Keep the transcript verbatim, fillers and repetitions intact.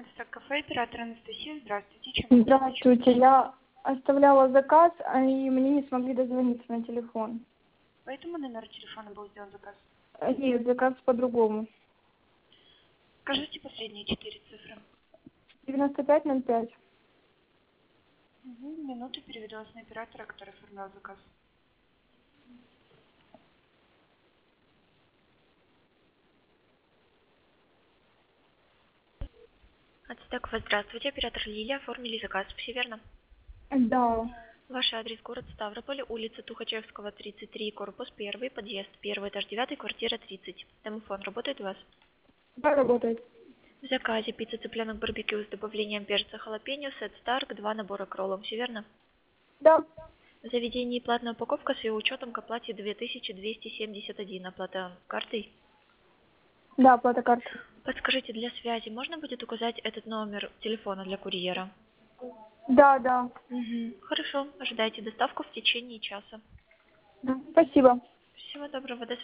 Ацтек кафе, оператор Анастасия. Здравствуйте. Чем могу помочь? Здравствуйте, я оставляла заказ, а и мне не смогли дозвониться на телефон. По этому номеру телефона был сделан заказ. Э, Нет, заказ по-другому. Скажите последние четыре цифры. девяносто пять ноль пять. Угу. Минуту переведу вас на оператора, который оформлял заказ. Ацтек, здравствуйте. Оператор Лилия. Оформили заказ. Все верно? Да, Ваш адрес город Ставрополь, улица Тухачевского, тридцать три, корпус один, подъезд один, этаж девять, квартира тридцать. Домофон работает у вас? да, работает. В заказе пицца цыпленок барбекю с добавлением перца халапеньо, сет Старк, два набора к роллам. Все верно? Да, В заведении платная упаковка с ее учетом к оплате две тысячи двести семьдесят один. Оплата картой. да, плата карты. Подскажите, для связи можно будет указать этот номер телефона для курьера? Да, да. Угу. Хорошо, ожидайте доставку в течение часа. Да, спасибо. Всего доброго, до свидания.